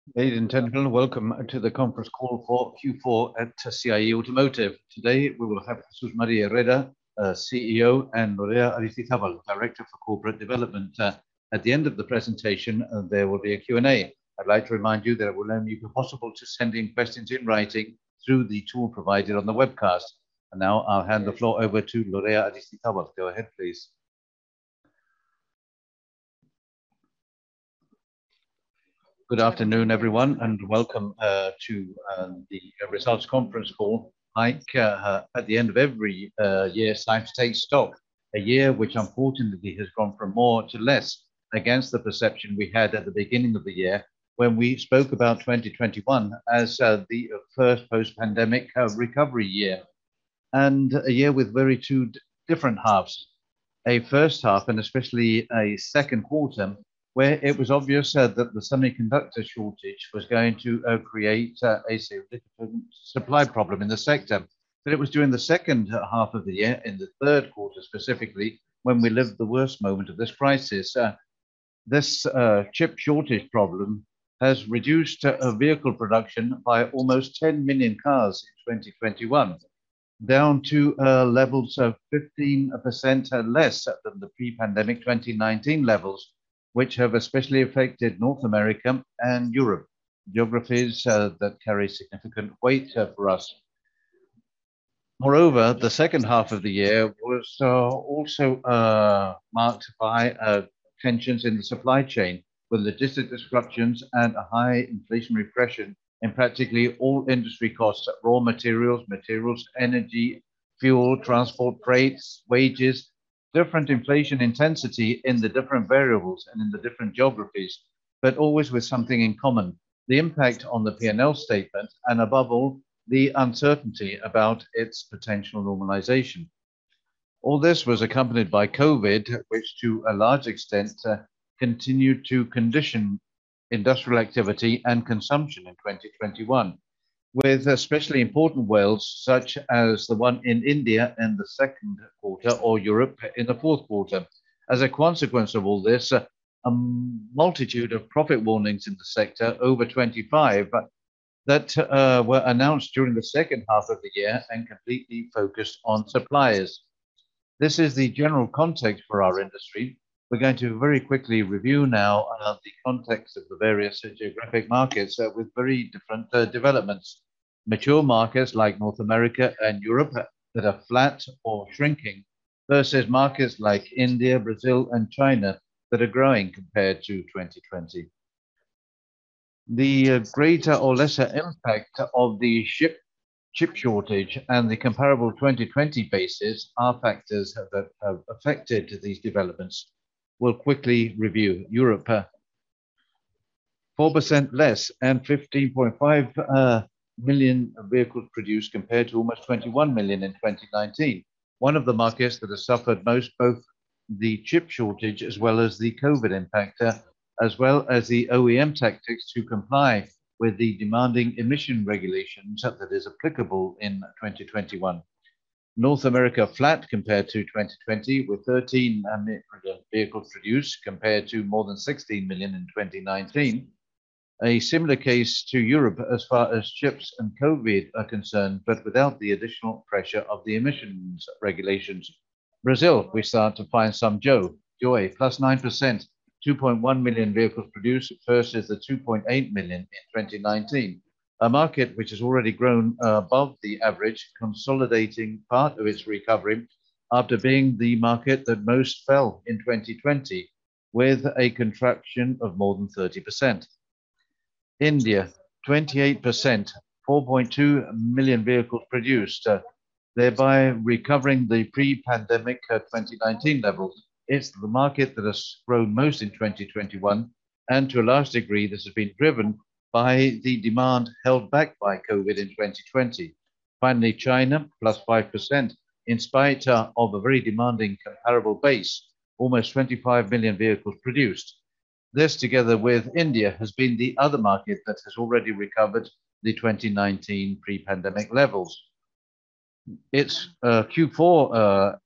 Ladies and gentlemen, welcome to the conference call for Q4 at CIE Automotive. Today we will have Jesus Maria Herrera, CEO, and Lorea Aristizabal, Director for Corporate Development. At the end of the presentation, there will be a Q&A. I'd like to remind you that it will only be possible to send in questions in writing through the tool provided on the webcast. And now I'll hand the floor over to Lorea Aristizabal. Go ahead, please. Good afternoon, everyone, and welcome to the results conference call. Like at the end of every year, it's time to take stock. A year which unfortunately has gone from more to less against the perception we had at the beginning of the year when we spoke about 2021 as the first post-pandemic recovery year, and a year with very two different halves. A first half and especially a second quarter where it was obvious that the semiconductor shortage was going to create a significant supply problem in the sector. But it was during the second half of the year, in the third quarter specifically, when we lived the worst moment of this crisis. This chip shortage problem has reduced vehicle production by almost 10 million cars in 2021, down to levels of 15% less than the pre-pandemic 2019 levels, which have especially affected North America and Europe, geographies that carry significant weight for us. Moreover, the second half of the year was also marked by tensions in the supply chain, with logistic disruptions and a high inflationary pressure in practically all industry costs, raw materials, energy, fuel, transport, freights, wages, different inflation intensity in the different variables and in the different geographies, but always with something in common: the impact on the P&L statement, and above all, the uncertainty about its potential normalization. All this was accompanied by COVID, which to a large extent continued to condition industrial activity and consumption in 2021, with especially important whales such as the one in India in the second quarter or Europe in the fourth quarter. As a consequence of all this, a multitude of profit warnings in the sector, over 25, that were announced during the second half of the year and completely focused on suppliers. This is the general context for our industry. We're going to very quickly review now the context of the various geographic markets with very different developments. Mature markets like North America and Europe that are flat or shrinking versus markets like India, Brazil, and China that are growing compared to 2020. The greater or lesser impact of the chip shortage and the comparable 2020 basis are factors that have affected these developments. We'll quickly review. Europe, 4% less and 15.5 million vehicles produced compared to almost 21 million in 2019. One of the markets that has suffered most, both the chip shortage as well as the COVID impact, as well as the OEM tactics to comply with the demanding emission regulations that is applicable in 2021. North America flat compared to 2020, with 13 million vehicles produced compared to more than 16 million in 2019. A similar case to Europe as far as chips and COVID are concerned, but without the additional pressure of the emissions regulations. Brazil, we start to find some joy, plus 9%, 2.1 million vehicles produced versus the 2.8 million in 2019. A market which has already grown above the average, consolidating part of its recovery after being the market that most fell in 2020, with a contraction of more than 30%. India, 28%, 4.2 million vehicles produced, thereby recovering the pre-pandemic 2019 levels. It's the market that has grown most in 2021, and to a large degree, this has been driven by the demand held back by COVID in 2020. Finally, China, plus 5%, in spite of a very demanding comparable base, almost 25 million vehicles produced. This, together with India, has been the other market that has already recovered the 2019 pre-pandemic levels. Its Q4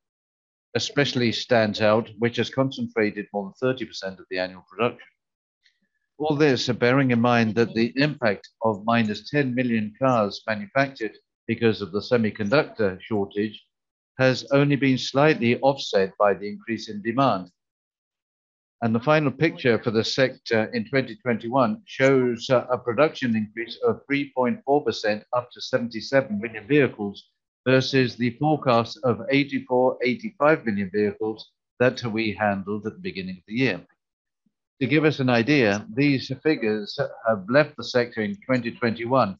especially stands out, which has concentrated more than 30% of the annual production. All this bearing in mind that the impact of minus 10 million cars manufactured because of the semiconductor shortage has only been slightly offset by the increase in demand. And the final picture for the sector in 2021 shows a production increase of 3.4% up to 77 million vehicles versus the forecast of 84, 85 million vehicles that we handled at the beginning of the year. To give us an idea, these figures have left the sector in 2021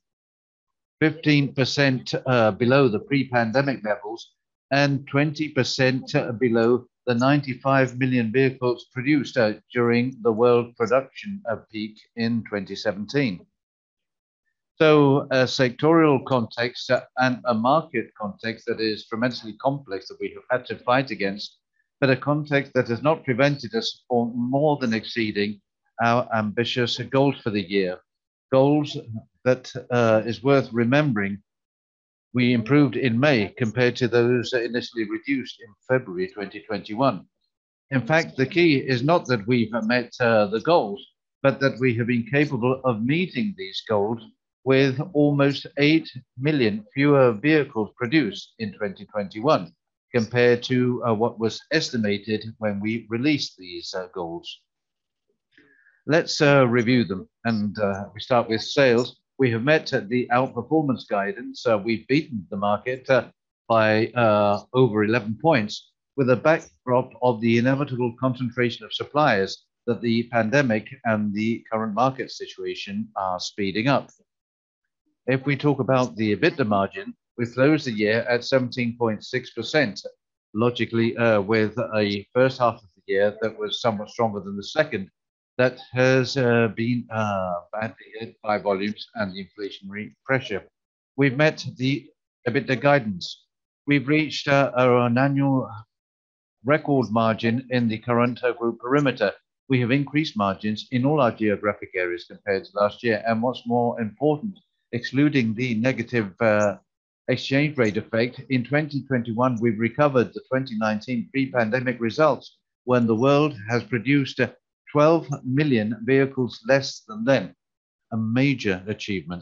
15% below the pre-pandemic levels and 20% below the 95 million vehicles produced during the world production peak in 2017. So a sectorial context and a market context that is tremendously complex that we have had to fight against, but a context that has not prevented us from more than exceeding our ambitious goals for the year. Goals that is worth remembering we improved in May compared to those initially reduced in February 2021. In fact, the key is not that we've met the goals, but that we have been capable of meeting these goals with almost 8 million fewer vehicles produced in 2021 compared to what was estimated when we released these goals. Let's review them, and we start with sales. We have met the outperformance guidance. We've beaten the market by over 11 points with a backdrop of the inevitable concentration of suppliers that the pandemic and the current market situation are speeding up. If we talk about the EBITDA margin, we closed the year at 17.6%, logically with a first half of the year that was somewhat stronger than the second, that has been badly hit by volumes and the inflationary pressure. We've met the EBITDA guidance. We've reached an annual record margin in the current group perimeter. We have increased margins in all our geographic areas compared to last year. And what's more important, excluding the negative exchange rate effect, in 2021, we've recovered the 2019 pre-pandemic results when the world has produced 12 million vehicles less than then, a major achievement.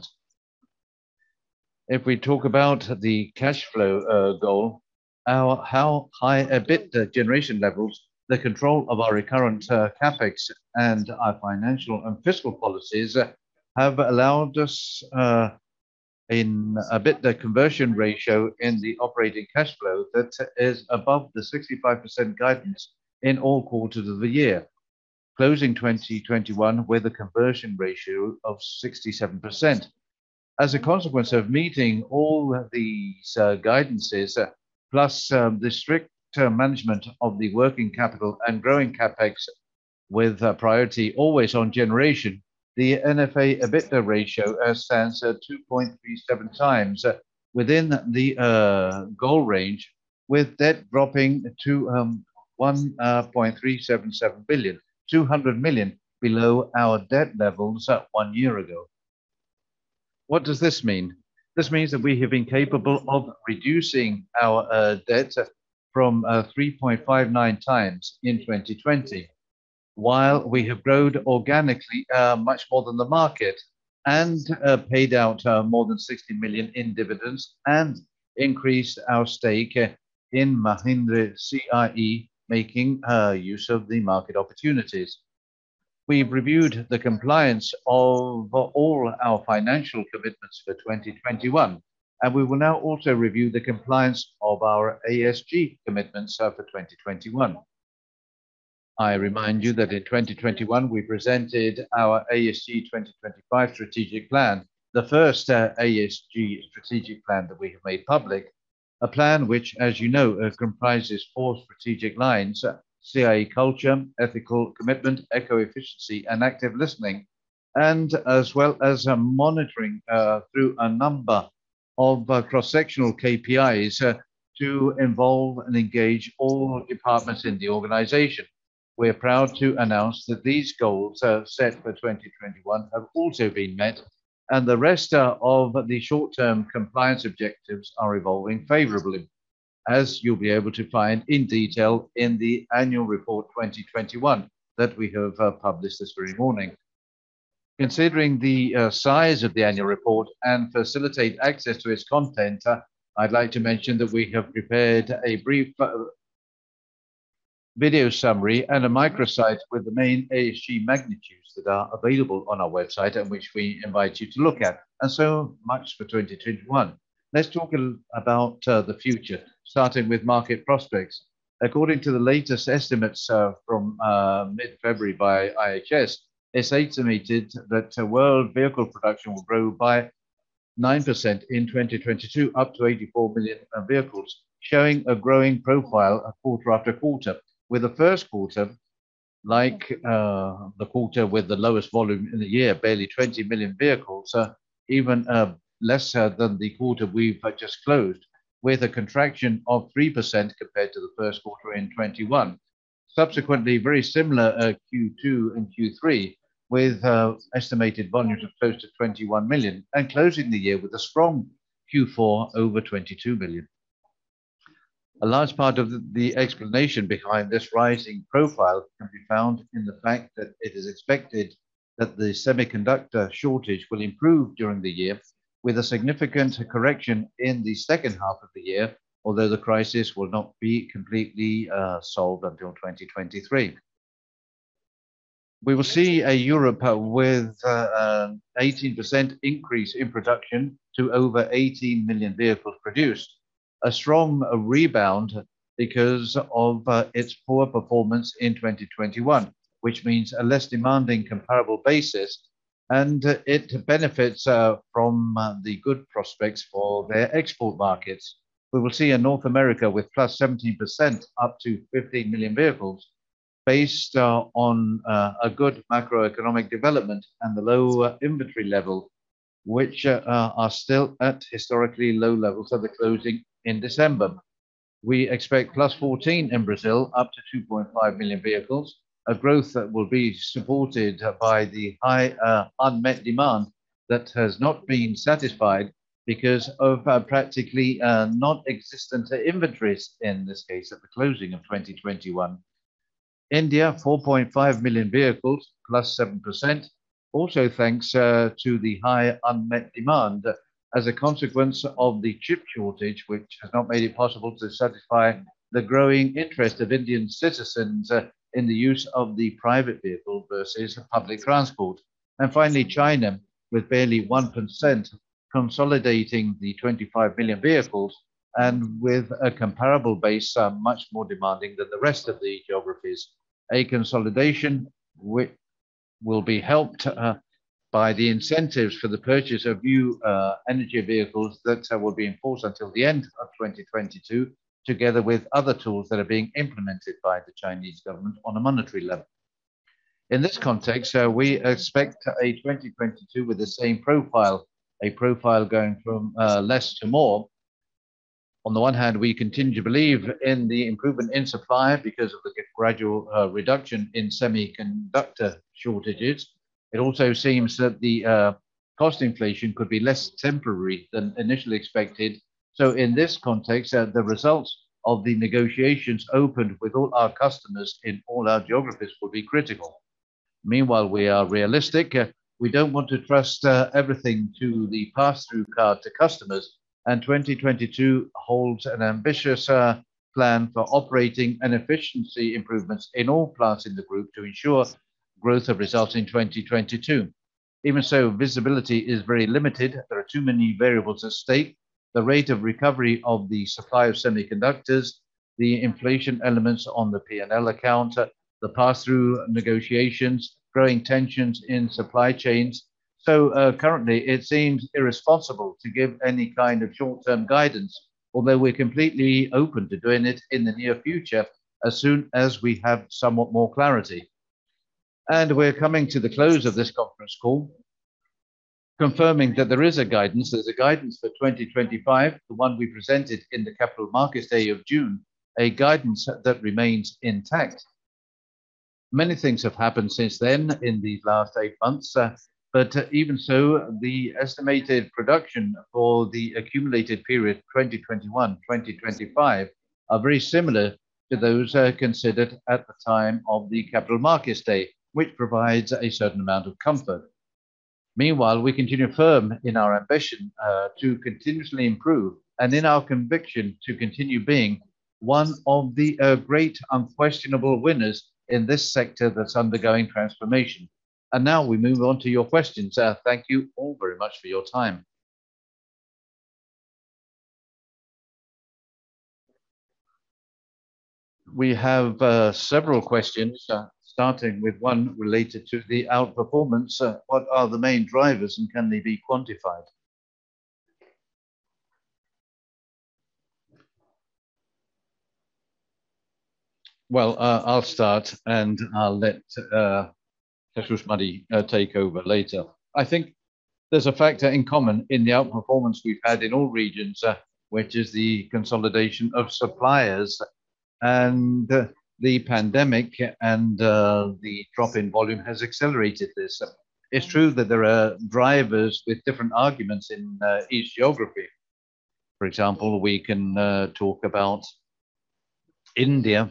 If we talk about the cash flow goal, how high EBITDA generation levels, the control of our recurrent capex and our financial and fiscal policies have allowed us in EBITDA conversion ratio in the operating cash flow that is above the 65% guidance in all quarters of the year, closing 2021 with a conversion ratio of 67%. As a consequence of meeting all these guidances, plus the strict management of the working capital and growing capex with priority always on generation, the NFA EBITDA ratio stands at 2.37 times within the goal range, with debt dropping to 1.377 billion. 200 million below our debt levels 1 year ago. What does this mean? This means that we have been capable of reducing our debt from 3.59 times in 2020, while we have grown organically much more than the market and paid out more than 60 million in dividends and increased our stake in Mahindra CIE, making use of the market opportunities. We've reviewed the compliance of all our financial commitments for 2021, and we will now also review the compliance of our ASG commitments for 2021. I remind you that in 2021, we presented our ASG 2025 strategic plan, the first ASG strategic plan that we have made public, a plan which, as you know, comprises 4 strategic lines: CIE culture, ethical commitment, eco-efficiency, and active listening, and as well as monitoring through a number of cross-sectional KPIs to involve and engage all departments in the organization. We're proud to announce that these goals set for 2021 have also been met, and the rest of the short-term compliance objectives are evolving favorably, as you'll be able to find in detail in the annual report 2021 that we have published this very morning. Considering the size of the annual report and facilitate access to its content, I'd like to mention that we have prepared a brief video summary and a microsite with the main ASG magnitudes that are available on our website and which we invite you to look at. And so much for 2021. Let's talk about the future, starting with market prospects. According to the latest estimates from mid-February by IHS, it's estimated that world vehicle production will grow by 9% in 2022, up to 84 million vehicles, showing a growing profile quarter after quarter, with the first quarter, like the quarter with the lowest volume in the year, barely 20 million vehicles, even lesser than the quarter we've just closed, with a contraction of 3% compared to the first quarter in 21. Subsequently, very similar Q2 and Q3, with estimated volumes of close to 21 million, and closing the year with a strong Q4 over 22 million. A large part of the explanation behind this rising profile can be found in the fact that it is expected that the semiconductor shortage will improve during the year, with a significant correction in the second half of the year, although the crisis will not be completely solved until 2023. We will see a Europe with an 18% increase in production to over 18 million vehicles produced. A strong rebound because of its poor performance in 2021, which means a less demanding comparable basis, and it benefits from the good prospects for their export markets. We will see in North America with plus 17% up to 15 million vehicles, based on a good macroeconomic development and the low inventory level, which are still at historically low levels at the closing in December. We expect plus 14 in Brazil, up to 2.5 million vehicles, a growth that will be supported by the high unmet demand that has not been satisfied because of practically non-existent inventories in this case at the closing of 2021. India, 4.5 million vehicles, plus 7%, also thanks to the high unmet demand as a consequence of the chip shortage, which has not made it possible to satisfy the growing interest of Indian citizens in the use of the private vehicle versus public transport. And finally, China, with barely 1%, consolidating the 25 million vehicles and with a comparable base much more demanding than the rest of the geographies. A consolidation which will be helped by the incentives for the purchase of new energy vehicles that will be enforced until the end of 2022, together with other tools that are being implemented by the Chinese government on a monetary level. In this context, we expect a 2022 with the same profile, a profile going from less to more. On the one hand, we continue to believe in the improvement in supply because of the gradual reduction in semiconductor shortages. It also seems that the cost inflation could be less temporary than initially expected. So in this context, the results of the negotiations opened with all our customers in all our geographies will be critical. Meanwhile, we are realistic. We don't want to trust everything to the pass-through card to customers. And 2022 holds an ambitious plan for operating and efficiency improvements in all plants in the group to ensure growth of results in 2022. Even so, visibility is very limited. There are too many variables at stake. The rate of recovery of the supply of semiconductors, the inflation elements on the P&L account, the pass-through negotiations, growing tensions in supply chains. So currently, it seems irresponsible to give any kind of short-term guidance, although we're completely open to doing it in the near future as soon as we have somewhat more clarity. And we're coming to the close of this conference call, confirming that there is a guidance. There's a guidance for 2025, the one we presented in the Capital Markets Day of June, a guidance that remains intact. Many things have happened since then in these last 8 months, but even so, the estimated production for the accumulated period 2021-2025 are very similar to those considered at the time of the Capital Markets Day, which provides a certain amount of comfort. Meanwhile, we continue firm in our ambition to continuously improve and in our conviction to continue being one of the great unquestionable winners in this sector that's undergoing transformation. And now we move on to your questions. Thank you all very much for your time. We have several questions, starting with one related to the outperformance. What are the main drivers and can they be quantified? Well, I'll start and I'll let Jesus Mari take over later. I think there's a factor in common in the outperformance we've had in all regions, which is the consolidation of suppliers and the pandemic and the drop in volume has accelerated this. It's true that there are drivers with different arguments in each geography. For example, we can talk about India,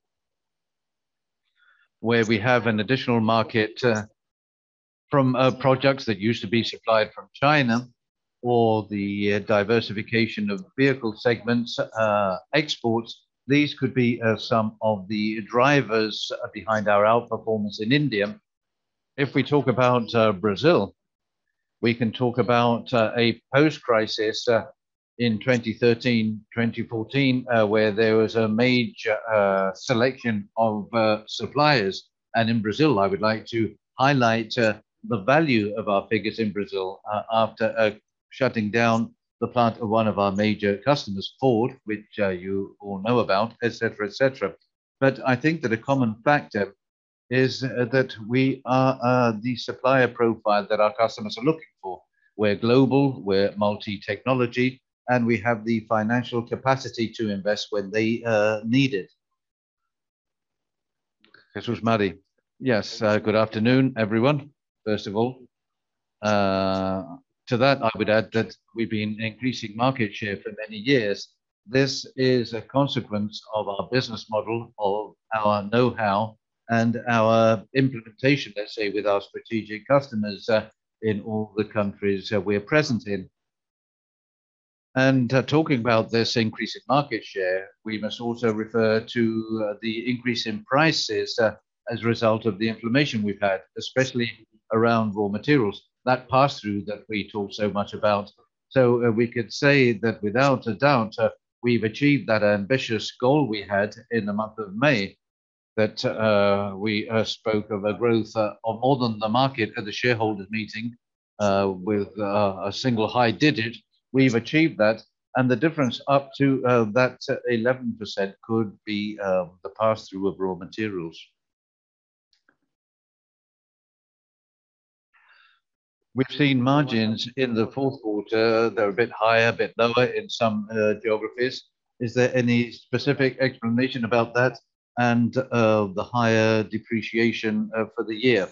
where we have an additional market from projects that used to be supplied from China, or the diversification of vehicle segments, exports. These could be some of the drivers behind our outperformance in India. If we talk about Brazil, we can talk about a post-crisis in 2013, 2014, where there was a major selection of suppliers. And in Brazil, I would like to highlight the value of our figures in Brazil after shutting down the plant of one of our major customers, Ford, which you all know about, etc., etc. But I think that a common factor is that we are the supplier profile that our customers are looking for. We're global, we're multi-technology, and we have the financial capacity to invest when they need it. Jesus Mari. Yes, good afternoon, everyone. First of all, to that, I would add that we've been increasing market share for many years. This is a consequence of our business model, of our know-how, and our implementation, let's say, with our strategic customers in all the countries we're present in. And talking about this increase in market share, we must also refer to the increase in prices as a result of the inflammation we've had, especially around raw materials, that pass-through that we talk so much about. So we could say that without a doubt, we've achieved that ambitious goal we had in the month of May, that we spoke of a growth of more than the market at the shareholders meeting with a single high digit. We've achieved that. And the difference up to that 11% could be the pass-through of raw materials. We've seen margins in the fourth quarter. They're a bit higher, a bit lower in some geographies. Is there any specific explanation about that and the higher depreciation for the year?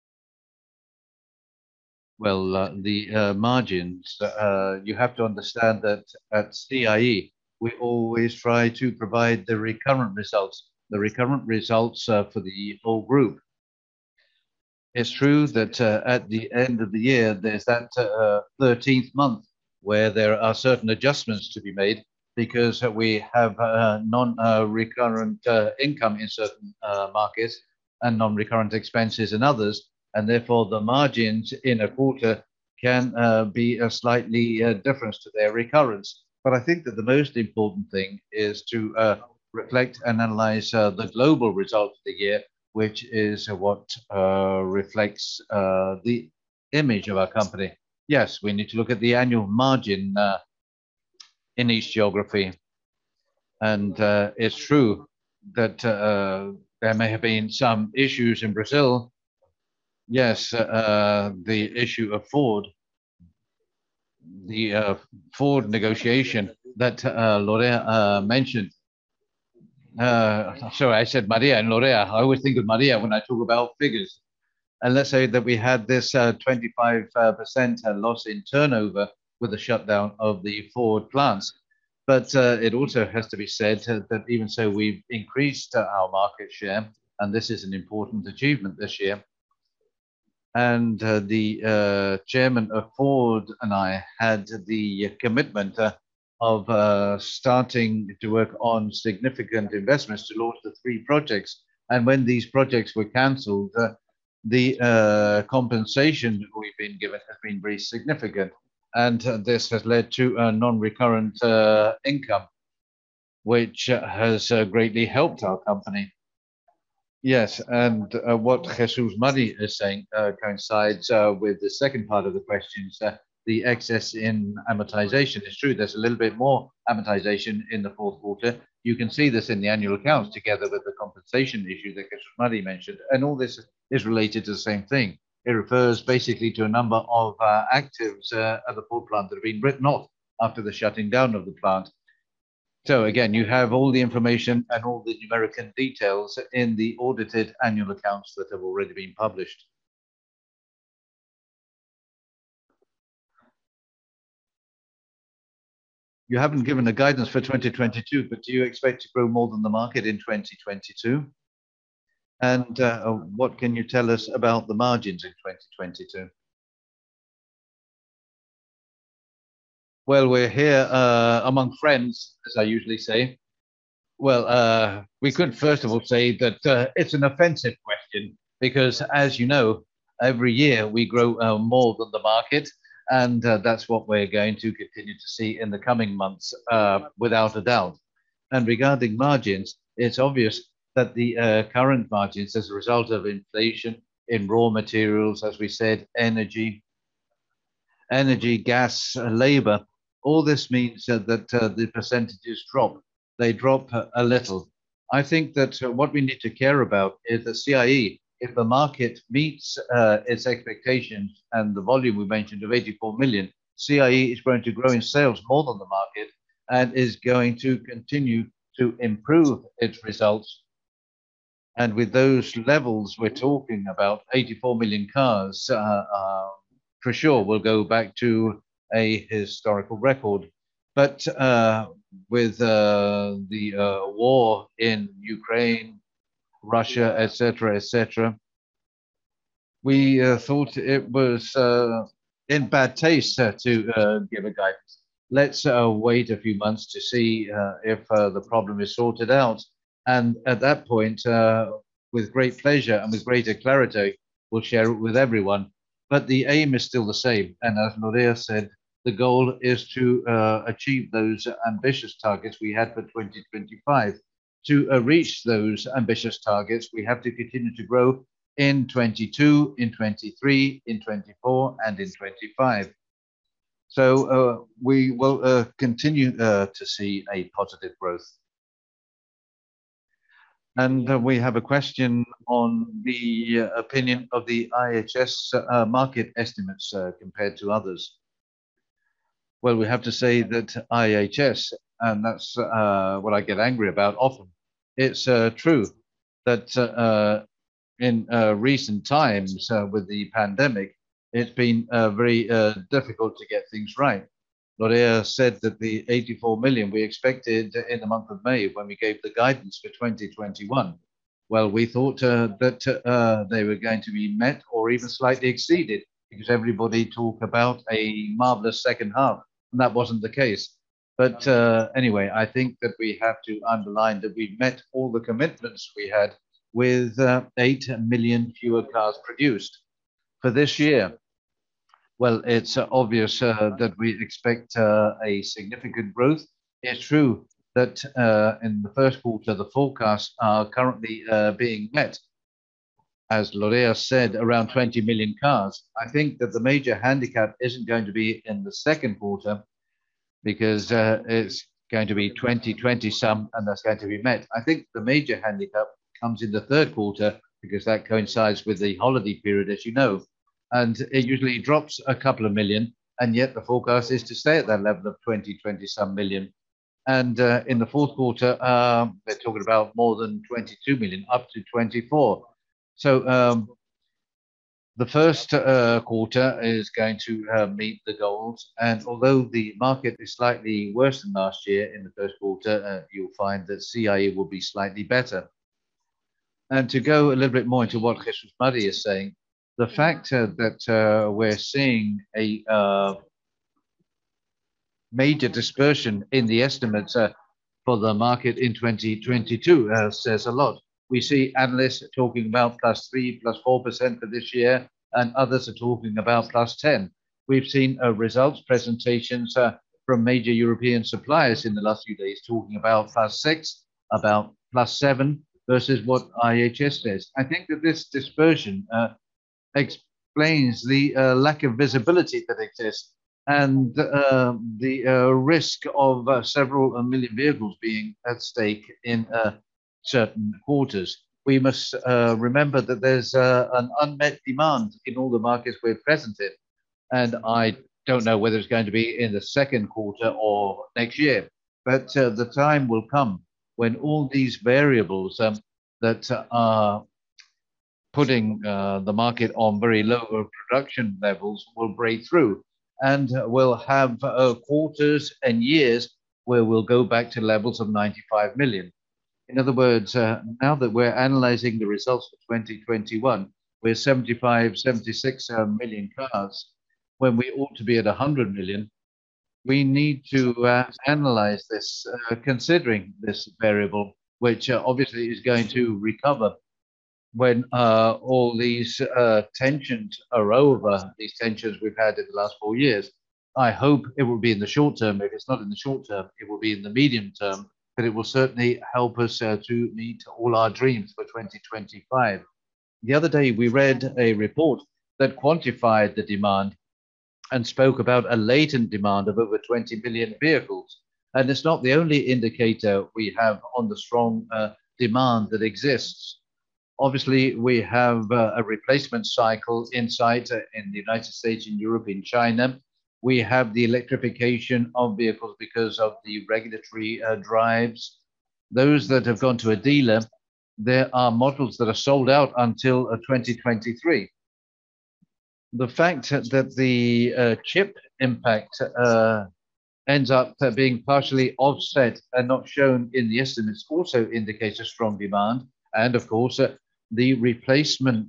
Well, the margins, you have to understand that at CIE, we always try to provide the recurrent results for the whole group. It's true that at the end of the year, there's that 13th month where there are certain adjustments to be made because we have non-recurrent income in certain markets and non-recurrent expenses in others. And therefore, the margins in a quarter can be a slightly different to their recurrence. But I think that the most important thing is to reflect and analyze the global result of the year, which is what reflects the image of our company. Yes, we need to look at the annual margin in each geography. And it's true that there may have been some issues in Brazil. Yes, the issue of Ford, the Ford negotiation that Lorea mentioned. Sorry, I said Maria and Lorea. I always think of Maria when I talk about figures. And let's say that we had this 25% loss in turnover with the shutdown of the Ford plants. But it also has to be said that even so, we've increased our market share, and this is an important achievement this year. And the chairman of Ford and I had the commitment of starting to work on significant investments to launch the three projects. And when these projects were cancelled, the compensation we've been given has been very significant. And this has led to a non-recurrent income, which has greatly helped our company. Yes, and what Jesus Muddy is saying coincides with the second part of the questions. The excess in amortization is true. There's a little bit more amortization in the fourth quarter. You can see this in the annual accounts together with the compensation issue that Jesus Muddy mentioned. And all this is related to the same thing. It refers basically to a number of actives at the Ford plant that have been written off after the shutting down of the plant. So again, you have all the information and all the numeric details in the audited annual accounts that have already been published. You haven't given a guidance for 2022, but do you expect to grow more than the market in 2022? And what can you tell us about the margins in 2022? Well, we're here among friends, as I usually say. Well, we could first of all say that it's an offensive question because, as you know, every year we grow more than the market, and that's what we're going to continue to see in the coming months, without a doubt. And regarding margins, it's obvious that the current margins, as a result of inflation in raw materials, as we said, energy, gas, labor, all this means that the percentages drop. They drop a little. I think that what we need to care about is the CIE. If the market meets its expectations and the volume we mentioned of 84 million, CIE is going to grow in sales more than the market and is going to continue to improve its results. And with those levels we're talking about, 84 million cars, for sure will go back to a historical record. But with the war in Ukraine, Russia, etc., we thought it was in bad taste to give a guidance. Let's wait a few months to see if the problem is sorted out. And at that point, with great pleasure and with greater clarity, we'll share it with everyone. But the aim is still the same. And as Lorea said, the goal is to achieve those ambitious targets we had for 2025. To reach those ambitious targets, we have to continue to grow in 22, in 23, in 24, and in 25. So we will continue to see a positive growth. And we have a question on the opinion of the IHS market estimates compared to others. Well, we have to say that IHS, and that's what I get angry about often, it's true that in recent times with the pandemic, it's been very difficult to get things right. Lorea said that the 84 million we expected in the month of May when we gave the guidance for 2021. Well, we thought that they were going to be met or even slightly exceeded because everybody talked about a marvelous second half, and that wasn't the case. But anyway, I think that we have to underline that we've met all the commitments we had with 8 million fewer cars produced for this year. Well, it's obvious that we expect a significant growth. It's true that in the first quarter, the forecasts are currently being met. As Lorea said, around 20 million cars. I think that the major handicap isn't going to be in the second quarter because it's going to be 20 some, and that's going to be met. I think the major handicap comes in the third quarter because that coincides with the holiday period, as you know. And it usually drops a couple of million, and yet the forecast is to stay at that level of 20 some million. And in the fourth quarter, they're talking about more than 22 million, up to 24. So the first quarter is going to meet the goals. And although the market is slightly worse than last year in the first quarter, you'll find that CIE will be slightly better. And to go a little bit more into what Jesus Muddy is saying, The fact that we're seeing a major dispersion in the estimates for the market in 2022 says a lot. We see analysts talking about +3, +4% for this year, and others are talking about +10. We've seen results presentations from major European suppliers in the last few days talking about +6, about +7 versus what IHS says. I think that this dispersion explains the lack of visibility that exists and the risk of several million vehicles being at stake in certain quarters. We must remember that there's an unmet demand in all the markets we're present in. And I don't know whether it's going to be in the second quarter or next year, but the time will come when all these variables that are putting the market on very low production levels will break through, and we'll have quarters and years where we'll go back to levels of 95 million. In other words, now that we're analyzing the results for 2021, we're 75, 76 million cars when we ought to be at 100 million. We need to analyze this, considering this variable, which obviously is going to recover when all these tensions are over, these tensions we've had in the last 4 years. I hope it will be in the short term. If it's not in the short term, it will be in the medium term, but it will certainly help us to meet all our dreams for 2025. The other day, we read a report that quantified the demand and spoke about a latent demand of over 20 million vehicles. And it's not the only indicator we have on the strong demand that exists. Obviously, we have a replacement cycle in sight in the United States, in Europe, in China. We have the electrification of vehicles because of the regulatory drives. Those that have gone to a dealer, there are models that are sold out until 2023. The fact that the chip impact ends up being partially offset and not shown in the estimates also indicates a strong demand. And of course, the replacement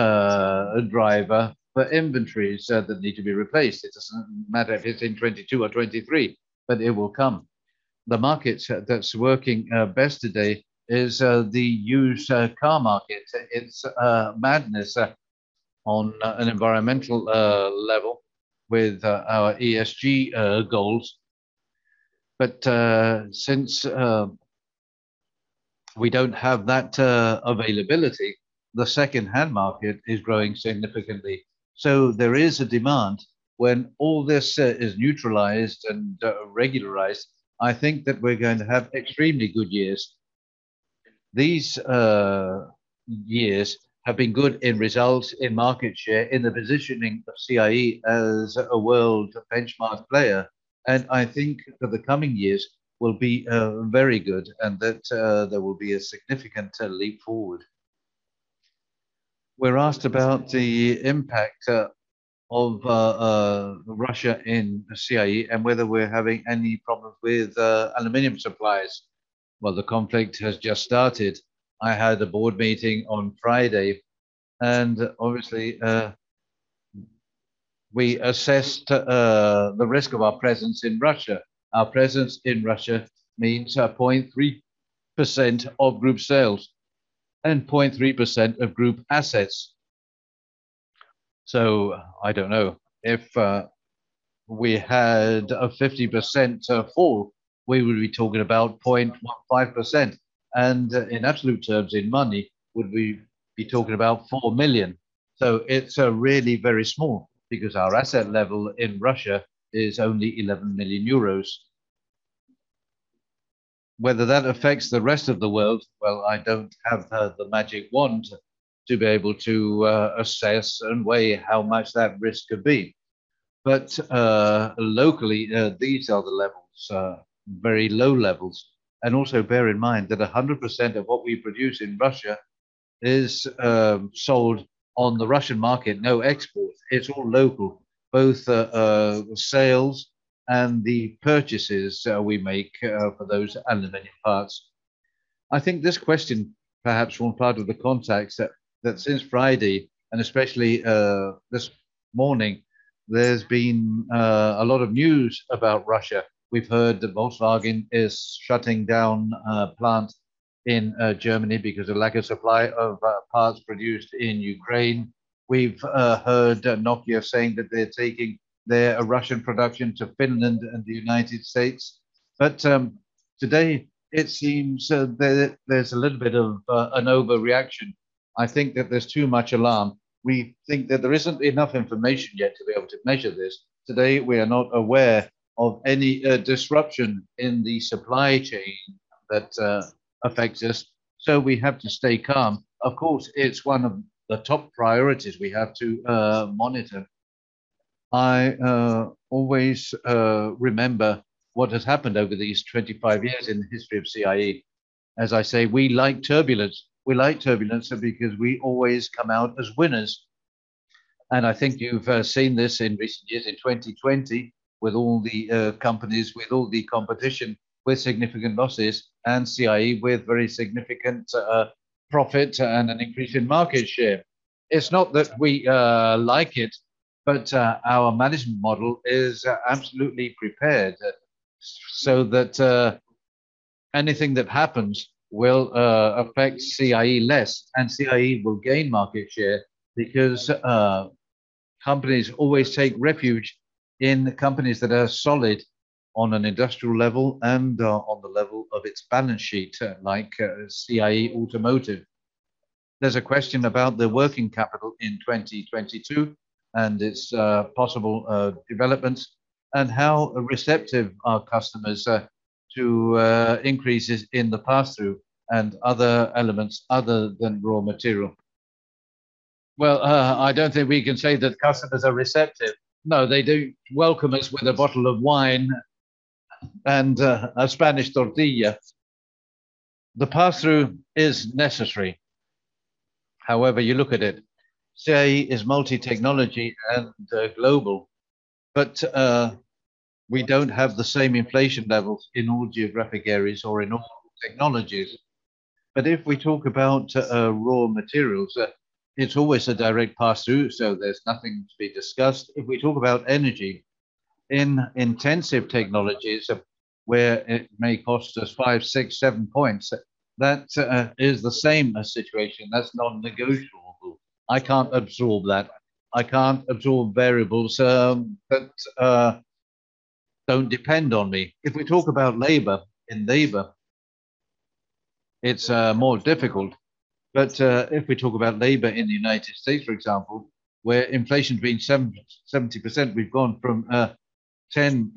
driver for inventories that need to be replaced. It doesn't matter if it's in 22 or 23, but it will come. The market that's working best today is the used car market. It's madness on an environmental level with our ESG goals. But since we don't have that availability, the second-hand market is growing significantly. So there is a demand. When all this is neutralized and regularized, I think that we're going to have extremely good years. These years have been good in results, in market share, in the positioning of CIE as a world benchmark player. And I think that the coming years will be very good and that there will be a significant leap forward. We're asked about the impact of Russia in CIE and whether we're having any problems with aluminium supplies. Well, the conflict has just started. I had a board meeting on Friday, and obviously we assessed the risk of our presence in Russia. Our presence in Russia means 0.3% of group sales and 0.3% of group assets. So I don't know if we had a 50% fall, we would be talking about 0.15%. And in absolute terms, in money, would we be talking about 4 million. So it's really very small because our asset level in Russia is only 11 million euros. Whether that affects the rest of the world, well, I don't have the magic wand to be able to assess and weigh how much that risk could be. But locally, these are the levels, very low levels. And also bear in mind that 100% of what we produce in Russia is sold on the Russian market, no export. It's all local, both sales and the purchases we make for those aluminium parts. I think this question perhaps forms part of the context that since Friday, and especially this morning, there's been a lot of news about Russia. We've heard that Volkswagen is shutting down plant in Germany because of lack of supply of parts produced in Ukraine. We've heard Nokia saying that they're taking their Russian production to Finland and the United States. But today, it seems there's a little bit of an overreaction. I think that there's too much alarm. We think that there isn't enough information yet to be able to measure this. Today, we are not aware of any disruption in the supply chain that affects us. So we have to stay calm. Of course, it's one of the top priorities we have to monitor. I always remember what has happened over these 25 years in the history of CIE. As I say, we like turbulence. We like turbulence because we always come out as winners. And I think you've seen this in recent years in 2020 with all the companies, with all the competition, with significant losses, and CIE with very significant profit and an increase in market share. It's not that we like it, but our management model is absolutely prepared so that anything that happens will affect CIE less, and CIE will gain market share because companies always take refuge in companies that are solid on an industrial level and on the level of its balance sheet, like CIE Automotive. There's a question about the working capital in 2022 and its possible developments, and how receptive are customers to increases in the pass-through and other elements other than raw material. Well, I don't think we can say that customers are receptive. No, they do welcome us with a bottle of wine and a Spanish tortilla. The pass-through is necessary. However you look at it, CIE is multi-technology and global, but we don't have the same inflation levels in all geographic areas or in all technologies. But if we talk about raw materials, it's always a direct pass-through, so there's nothing to be discussed. If we talk about energy, in intensive technologies where it may cost us 5, 6, 7 points, that is the same situation. That's non-negotiable. I can't absorb that. I can't absorb variables that don't depend on me. If we talk about labor, in labor, it's more difficult. But if we talk about labor in the United States, for example, where inflation's been 70%, we've gone from $10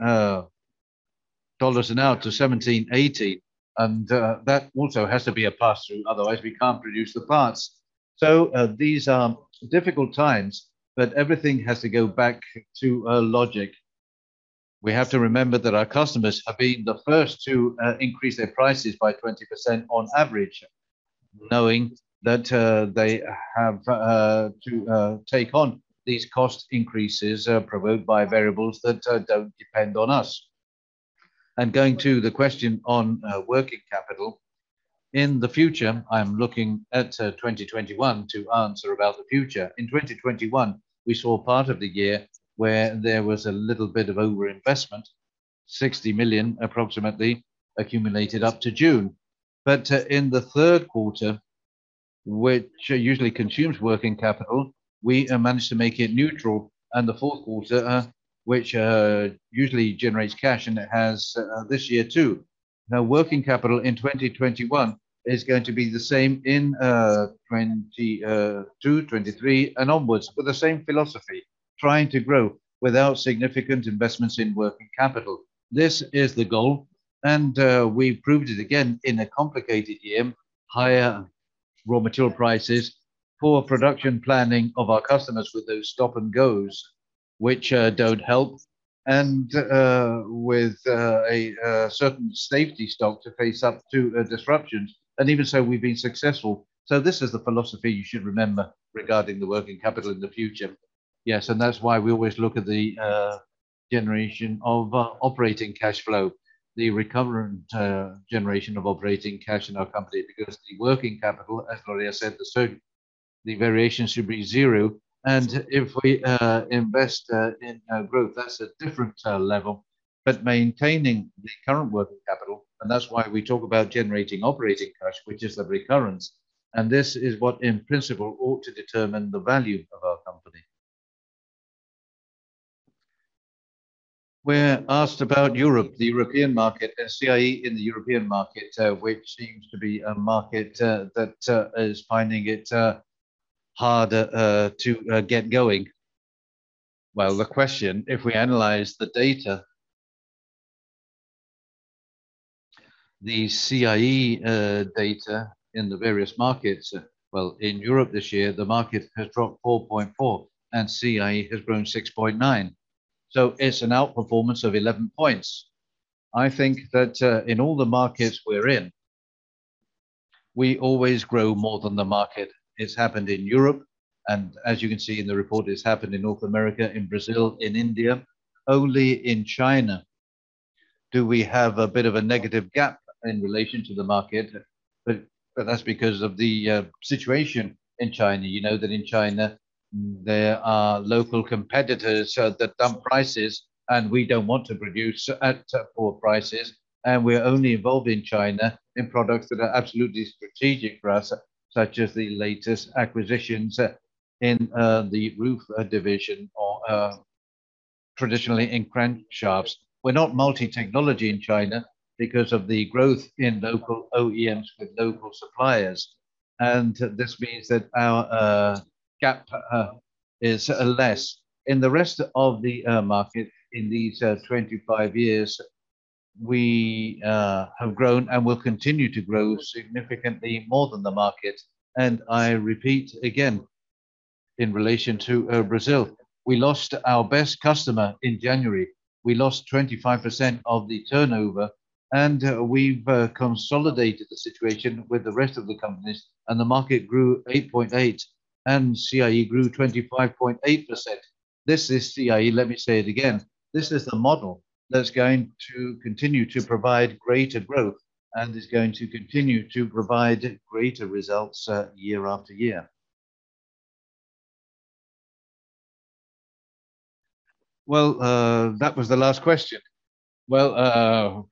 an hour to 17, 18. And that also has to be a pass-through. Otherwise, we can't produce the parts. So these are difficult times, but everything has to go back to logic. We have to remember that our customers have been the first to increase their prices by 20% on average, knowing that they have to take on these cost increases provoked by variables that don't depend on us. And going to the question on working capital, in the future, I'm looking at 2021 to answer about the future. In 2021, we saw part of the year where there was a little bit of overinvestment, 60 million approximately accumulated up to June. But in the third quarter, which usually consumes working capital, we managed to make it neutral. And the fourth quarter, which usually generates cash, and it has this year too. Now, working capital in 2021 is going to be the same in 22, 23 and onwards, with the same philosophy, trying to grow without significant investments in working capital. This is the goal, and we proved it again in a complicated year, higher raw material prices, poor production planning of our customers with those stop and goes, which don't help, and with a certain safety stock to face up to disruptions. And even so, we've been successful. So this is the philosophy you should remember regarding the working capital in the future. Yes, and that's why we always look at the generation of operating cash flow, the recurrent generation of operating cash in our company, because the working capital, as Gloria said, the The variation should be zero. And if we invest in growth, that's a different level. But maintaining the current working capital, and that's why we talk about generating operating cash, which is the recurrence. And this is what, in principle, ought to determine the value of our company. We're asked about Europe, the European market, and CIE in the European market, which seems to be a market that is finding it harder to get going. Well, the question, if we analyze the data, the CIE data in the various markets, well, in Europe this year, the market has dropped 4.4 and CIE has grown 6.9. So it's an outperformance of 11 points. I think that in all the markets we're in, we always grow more than the market. It's happened in Europe, and as you can see in the report, it's happened in North America, in Brazil, in India. Only in China do we have a bit of a negative gap in relation to the market, but that's because of the situation in China. You know that in China there are local competitors that dump prices, and we don't want to produce at poor prices. And we're only involved in China in products that are absolutely strategic for us, such as the latest acquisitions in the roof division or traditionally in crankshafts. We're not multi-technology in China because of the growth in local OEMs with local suppliers. And this means that our gap is less. In the rest of the market, in these 25 years, we have grown and will continue to grow significantly more than the market. And I repeat again, in relation to Brazil, we lost our best customer in January. We lost 25% of the turnover, and we've consolidated the situation with the rest of the companies, and the market grew 8.8, and CIE grew 25.8%. This is CIE, let me say it again. This is the model that's going to continue to provide greater growth and is going to continue to provide greater results year after year. Well, that was the last question. Well,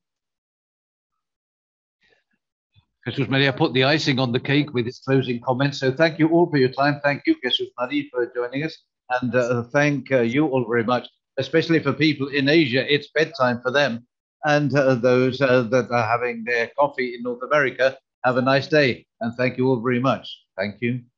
Jesus Maria put the icing on the cake with his closing comments. So thank you all for your time. Thank you, Jesus Maria, for joining us. And thank you all very much, especially for people in Asia. It's bedtime for them. And those that are having their coffee in North America, have a nice day. And thank you all very much. Thank you.